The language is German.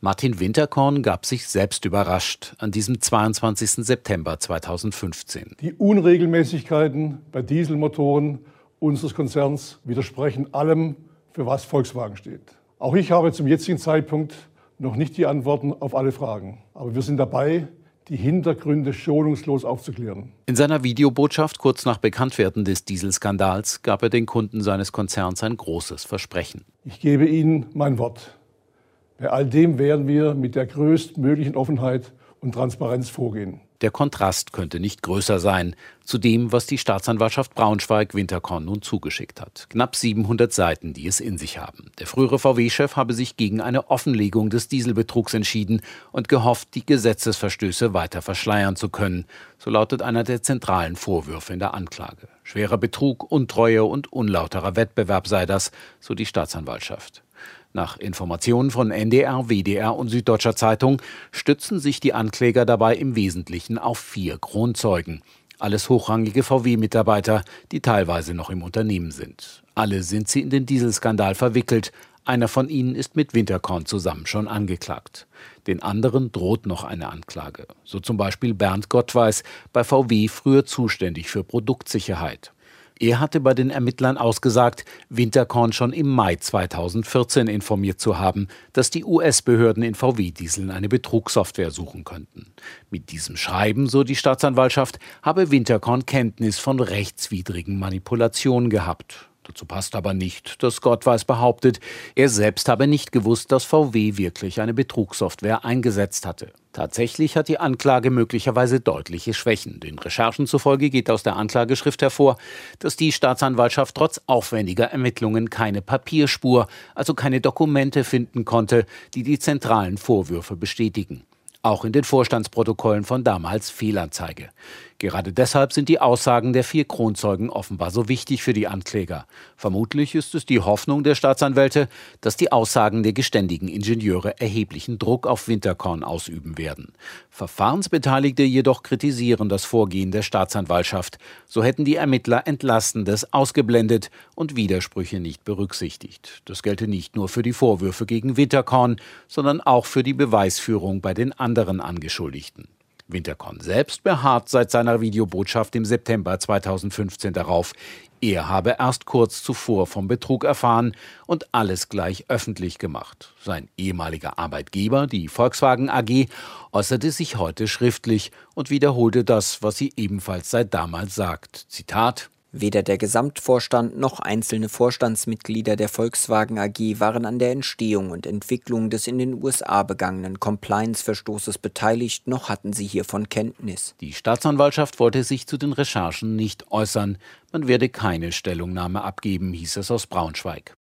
Martin Winterkorn gab sich selbst überrascht an diesem 22. September 2015. Die Unregelmäßigkeiten bei Dieselmotoren unseres Konzerns widersprechen allem, für was Volkswagen steht. Auch ich habe zum jetzigen Zeitpunkt noch nicht die Antworten auf alle Fragen. Aber wir sind dabei, die Hintergründe schonungslos aufzuklären. In seiner Videobotschaft kurz nach Bekanntwerden des Dieselskandals gab er den Kunden seines Konzerns ein großes Versprechen. Ich gebe Ihnen mein Wort. Bei all dem werden wir mit der größtmöglichen Offenheit und Transparenz vorgehen. Der Kontrast könnte nicht größer sein zu dem, was die Staatsanwaltschaft Braunschweig Winterkorn nun zugeschickt hat. Knapp 700 Seiten, die es in sich haben. Der frühere VW-Chef habe sich gegen eine Offenlegung des Dieselbetrugs entschieden und gehofft, die Gesetzesverstöße weiter verschleiern zu können. So lautet einer der zentralen Vorwürfe in der Anklage. Schwerer Betrug, Untreue und unlauterer Wettbewerb sei das, so die Staatsanwaltschaft. Nach Informationen von NDR, WDR und Süddeutscher Zeitung stützen sich die Ankläger dabei im Wesentlichen auf 4 Kronzeugen. Alles hochrangige VW-Mitarbeiter, die teilweise noch im Unternehmen sind. Alle sind sie in den Dieselskandal verwickelt. Einer von ihnen ist mit Winterkorn zusammen schon angeklagt. Den anderen droht noch eine Anklage. So zum Beispiel Bernd Gottweis, bei VW früher zuständig für Produktsicherheit. Er hatte bei den Ermittlern ausgesagt, Winterkorn schon im Mai 2014 informiert zu haben, dass die US-Behörden in VW-Dieseln eine Betrugssoftware suchen könnten. Mit diesem Schreiben, so die Staatsanwaltschaft, habe Winterkorn Kenntnis von rechtswidrigen Manipulationen gehabt. Dazu passt aber nicht, dass Gottweis behauptet, er selbst habe nicht gewusst, dass VW wirklich eine Betrugssoftware eingesetzt hatte. Tatsächlich hat die Anklage möglicherweise deutliche Schwächen. Den Recherchen zufolge geht aus der Anklageschrift hervor, dass die Staatsanwaltschaft trotz aufwendiger Ermittlungen keine Papierspur, also keine Dokumente finden konnte, die die zentralen Vorwürfe bestätigen. Auch in den Vorstandsprotokollen von damals Fehlanzeige. Gerade deshalb sind die Aussagen der 4 Kronzeugen offenbar so wichtig für die Ankläger. Vermutlich ist es die Hoffnung der Staatsanwälte, dass die Aussagen der geständigen Ingenieure erheblichen Druck auf Winterkorn ausüben werden. Verfahrensbeteiligte jedoch kritisieren das Vorgehen der Staatsanwaltschaft. So hätten die Ermittler Entlastendes ausgeblendet und Widersprüche nicht berücksichtigt. Das gelte nicht nur für die Vorwürfe gegen Winterkorn, sondern auch für die Beweisführung bei den anderen Angeschuldigten. Winterkorn selbst beharrt seit seiner Videobotschaft im September 2015 darauf, er habe erst kurz zuvor vom Betrug erfahren und alles gleich öffentlich gemacht. Sein ehemaliger Arbeitgeber, die Volkswagen AG, äußerte sich heute schriftlich und wiederholte das, was sie ebenfalls seit damals sagt. Zitat: Weder der Gesamtvorstand noch einzelne Vorstandsmitglieder der Volkswagen AG waren an der Entstehung und Entwicklung des in den USA begangenen Compliance-Verstoßes beteiligt, noch hatten sie hiervon Kenntnis. Die Staatsanwaltschaft wollte sich zu den Recherchen nicht äußern. Man werde keine Stellungnahme abgeben, hieß es aus Braunschweig.